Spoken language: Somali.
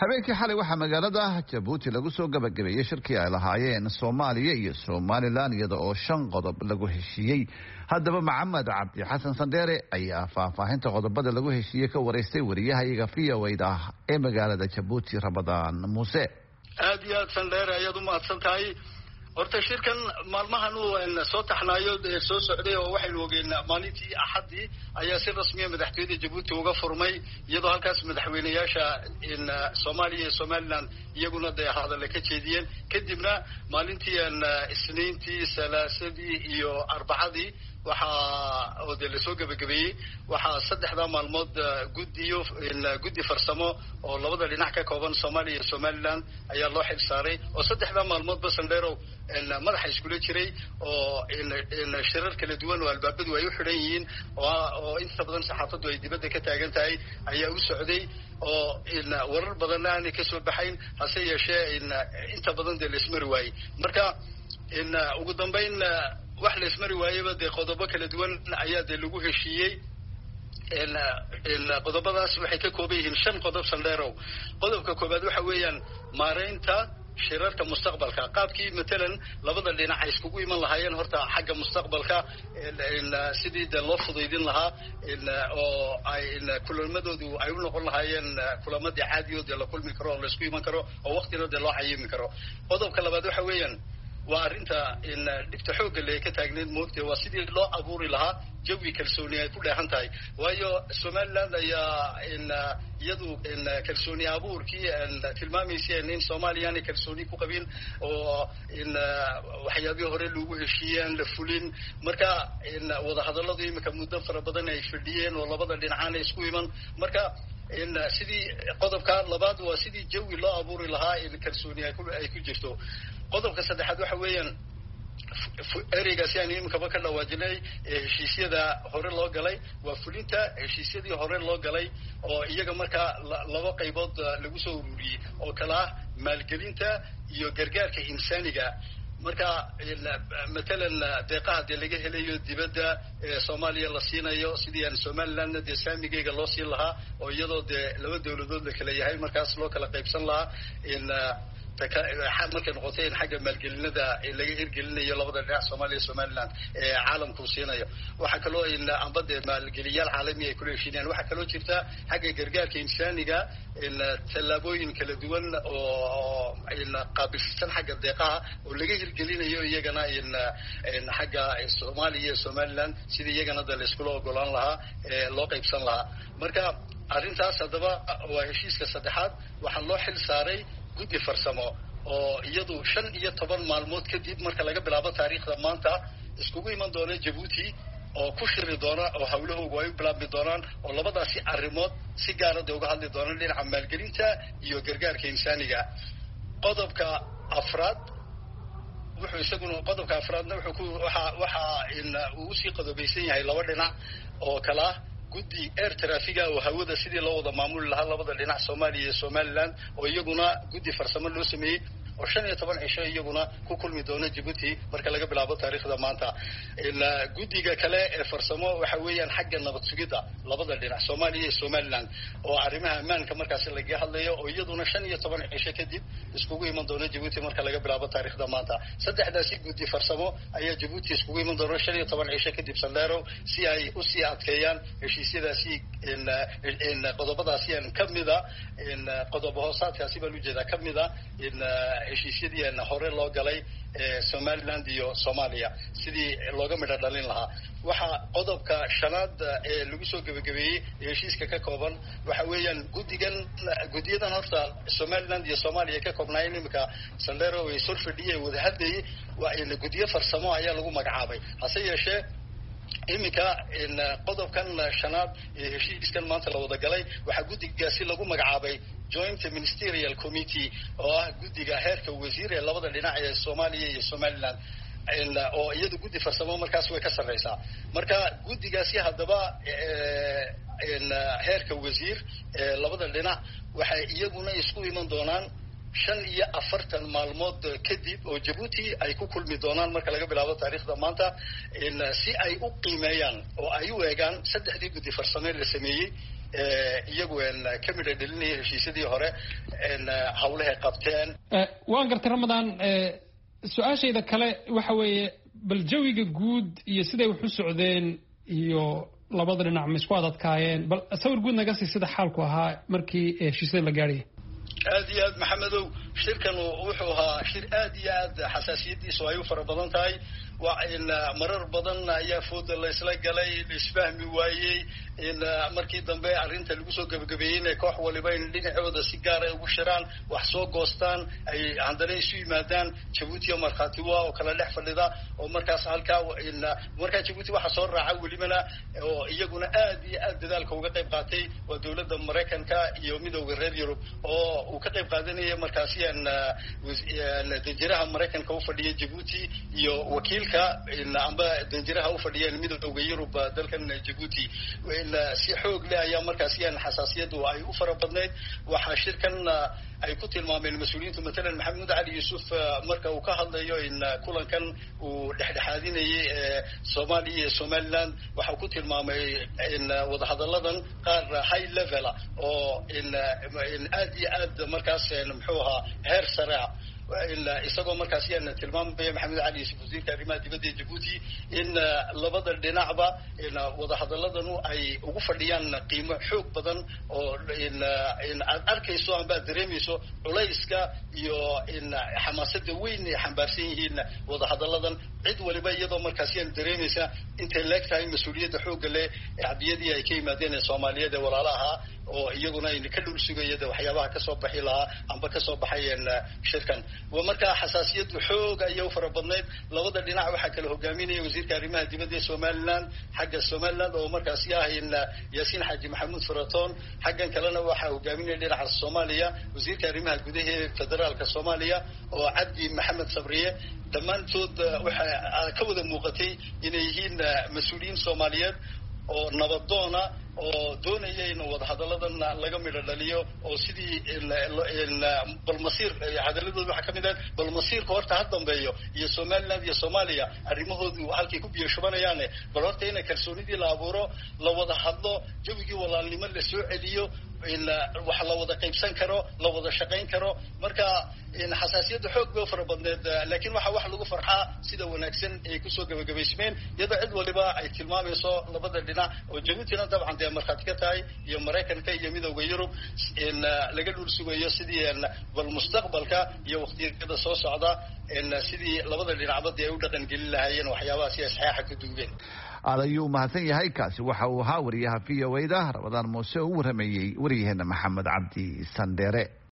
habeenkii xalay waxaa magaalada Jabuuti lagu soo gabagabeeyay shirkii ay lahaayeen Soomaaliya iyo Somaliland iyada oo 5 qodob lagu heshiiyay. Haddaba Maxamed Cabdi Xasan Sandheere ayaa faahfaahinta qodobada lagu heshiiyay ka wareystay wariyaha VOA ee magaalada Jabuuti Ramadaan Muuse. aad iyo aad Sandheere ayaad u mahadsantahay. horta shirkan maalmahan uu soo taxnaayo soo socday oo waxay ogeeyeen maalintii Axadii ayaa si rasmi ah madaxtooyada Jabuuti uga furmay iyadoo halkaas madaxweynayaasha Soomaaliya iyo Somaliland iyaguna hadal ka jeediyeen kadibna maalintii Isniintii Salaasadii iyo Arbacadii waxa oo la soo gabagabeeyay waxa saddexda maalmood guddi farsamo oo labada dhinac ka kooban Soomaaliya iyo Somaliland ayaa loo xil saaray oo saddexda maalmood Sandheero madaxa iskula jiray oo shirar kala duwan oo albaabadu ay u xiran yihiin oo inta badan saxaafadu ay dibadda ka taagan tahay ayaa u socday oo warar badan aan ka soo baxayn hase yeeshee inta badan la ismari waayay marka ugu dambeyn wax la ismari waayay qodobo kala duwan ayaa lagu heshiiyay qodobadaas waxay ka kooban yihiin 5 qodob Sandheero qodobka koobaad waxa weeyaan maareynta shirarka mustaqbalka qaabkii matalan labada dhinac ay iskugu iman lahaayeen horta xagga mustaqbalka sidii loo fududeyn lahaa oo ay kulamadoodu ay u noqon lahaayeen kulamadii caadiyood la kulmi karo oo la isku iman karo oo waqtiga loo xayimi karo qodobka labaad waxa weeyaan waa arinta dhibta xoog leh ka taagneed moogtay waa sidii loo abuuri lahaa jawi kalsooni ay ku dheehan tahay waayo Somaliland ayaa iyadu kalsooni abuurkii tilmaamaysa in Soomaaliya ay kalsooni ku qabin oo waxyaabihii hore lagu heshiiyeen la fulin marka wada hadalladu imika muddo fara badan ay fadhiyeen oo labada dhinacaan isku iman marka sidii qodobka labaad waa sidii jawi loo abuuri lahaa in kalsooni ay ku jirto qodobka saddexaad waxa weeyaan ereygaasi aan imika ka dhawaajinay heshiisyada hore loo galay waa fulinta heshiisyadii hore loo galay oo iyaga marka laba qaybood lagu soo ururiyay oo kala maalgelinta iyo gargaarka insaaniga marka matalan deeqaha laga helayo dibadda Soomaaliya la siinayo sidii aan Somaliland saamigeega loo siin lahaa oo iyadoo laba dawladood la kala yahay markaas loo kala qaybsan lahaa markay noqotay in xagga maalgelinada laga hirgelinayo labada dhinac Soomaaliya iyo Somaliland caalamku siinayo waxa kale oo ambada maalgeliyaal caalami ay ku leeshiinayaan waxa kale oo jirta xagga gargaarka insaaniga talaabooyin kala duwan oo qaabilsan xagga deeqaha oo laga hirgelinayo iyagana xagga Soomaaliya iyo Somaliland sidii iyagana la isku ogolaan lahaa loo qaybsan lahaa marka arrintaas hadaba waa heshiiska saddexaad waxa loo xil saaray guddi farsamo oo iyadu 15 maalmood kadib marka laga bilaabo taariikhda maanta iskugu iman doona Jabuuti oo ku shiri doona oo hawlahoodu ay bilaabmi doonaan oo labadaasi arrimood si gaar ah uga hadli doonaan dhinaca maalgelinta iyo gargaarka insaaniga qodobka afraad wuxuu isaguna qodobka afraadna waxa uu sii qodobeysan yahay laba dhinac oo kala guddi air traffic oo hawada sidii loo wada maamuli lahaa labada dhinac Soomaaliya iyo Somaliland oo iyaguna guddi farsamo loo sameeyay oo 15 cisho iyaguna ku kulmi doona Djibouti marka laga bilaabo taariikhda maanta guddiga kale ee farsamo waxa weeyaan xagga nabad sugidda labada dhinac Soomaaliya iyo Somaliland oo arrimaha ammaanka markaas laga hadlayo oo iyaduna 15 cisho kadib iskugu iman doona Djibouti marka laga bilaabo taariikhda maanta saddexdaasi guddi farsamo ayaa Djibouti iskugu iman doona 15 cisho kadib Sandheero si ay u sii adkeeyaan heshiisyadaasi qodobadaasi kamida qodobo hoosaadkaasi baa loo jeedaa kamida heshiisyadii hore loo galay Somaliland iyo Soomaaliya sidii looga midho dhalin lahaa waxa qodobka shanaad ee lagu soo gabagabeeyay heshiiska ka kooban waxa weeyaan guddiyadan horta Somaliland iyo Soomaaliya ka koobnaayeen imika Sandheero way soo fadhiyay wada hadlayay waa in guddiyo farsamo ayaa lagu magacaabay hase yeeshee imika qodobkan shanaad ee heshiiskan maanta la wada galay waxa guddigaasi lagu magacaabay Joint Ministerial Committee oo ah guddiga heerka wasiir ee labada dhinac ee Soomaaliya iyo Somaliland oo iyadu guddi farsamo markaas way ka sareysaa marka guddigaasi hadaba heerka wasiir ee labada dhinac waxay iyaguna isku iman doonaan 45 maalmood kadib oo Djibouti ay ku kulmi doonaan marka laga bilaabo taariikhda maanta si ay u qiimeeyaan oo ay u eegaan saddexdii guddi farsamo la sameeyay iyagu ka midha dhelinaya heshiisyadii hore hawlahay qabteen. waan gartay Ramadaan, su-aashayda kale waxa weeye bal jawiga guud iyo siday wax u socdeen iyo labada dhinac ma isku adadkaayeen, bal sawir guud naga sii sida xaalku ahaa markii heshiisyada la gaarayay. aad iyo aad maxamedow, shirkan wuxuu ahaa shir aad iyo aad xasaasiyadiisu ay u fara badan tahay. waa in marar badan ayaa fooda la isla galay, la isfahmi waayey. in markii dambe arrinta lagu soo gabagabeeyey inay koox waliba in dhinacooda si gaar ay ugu shiraan, wax soo goostaan, ay haddana isu yimaadaan. Jabuuti iyo markhaati waa oo kala dhex fadhida oo markaas halkaa markaa Jabuuti waxa soo raaca welibana oo iyaguna aad iyo aad dadaalka uga qayb qaatay waa dowladda Mareykanka iyo midowga reer Yurub oo uu ka qayb qaadanayay markaasi danjiraha Mareykanka u fadhiyay Jabuuti iyo wakiilka amba danjiraha u fadhiyay midowga Yurub dalkan Jabuuti. si xoog leh ayaa markaasi xasaasiyadu ay u fara badneyd. waxaa shirkan ay ku tilmaameen mas'uuliyiintu matalan Maxamed Ali Yuusuf marka uu ka hadlayo in kulankan uu dhexdhexaadinayay Soomaaliya iyo Somaliland, waxa ku tilmaamay in wadahadalladan qaar high level oo in aad iyo aad markaas muxuu ahaa heer sare ah. isagoo markaas tilmaamaya Maxamed Ali Yuusuf wasiirka arrimaha dibadda ee Jabuuti in labada dhinacba wadahadaladanu ay ugu fadhiyaan qiimo xoog badan oo in aad arkayso amba dareemayso culayska iyo in xamaasada weyn ay xambaarsan yihiin wadahadaladan. cid waliba iyadoo markaas dareemaysa intay leegtahay mas-uuliyadda xoogga leh ee cadiyadii ay ka yimaadeen Soomaaliyeed ee walaalaha oo iyaguna ay ka dhul sugayeen waxyaabaha ka soo baxi lahaa amba ka soo baxayeen shirkan. ومركا حساسية حوق أيو فربضنيت لوضع لنا واحد كالهجاميني وزير كريمها دبدي سومالان حق السومالان ومركا سياه إن ياسين حاج محمود فرطون حقا كلنا واحد هجاميني لنا على الصومالية وزير كريمها الجديه فدرال كالصومالية وعدي محمد صبرية دمان تود كود الموقتي إنهين مسؤولين صوماليات oo nabadoona oo doonaya in wadahadaladan laga midho dhaliyo oo sidii balmasiir hadaladooda waxa kamid ah balmasiirka horta ha dambeeyo iyo Somaliland iyo Soomaaliya arrimahoodu halkay ku biyo shubanayaan bal horta in kalsoonidii la abuuro, la wada hadlo, jawigii walaalnimo la soo celiyo, in wax la wada qaybsan karo, la wada shaqayn karo. marka in xasaasiyadu xoog bay fara badneed, laakiin waxa wax lagu farxaa sida wanaagsan ay ku soo gabagabaysmeen iyada cid waliba ay tilmaamayso labada dhinac oo Jabuutina dabcan de markhaati ka tahay iyo Mareykanka iyo midowga Yurub in laga dhul sugayo sidii bal mustaqbalka iyo waqtiyada soo socda in sidii labada dhinacba ay u dhaqan gelin lahaayeen waxyaabaha si saxiixa ka duubeen. alayuu mahadsan yahay. kaasi waxa uu ahaa wariyaha VOA-da Ramadaan Muuse oo u waramayay wariyaheena Maxamed Cabdi Sandere.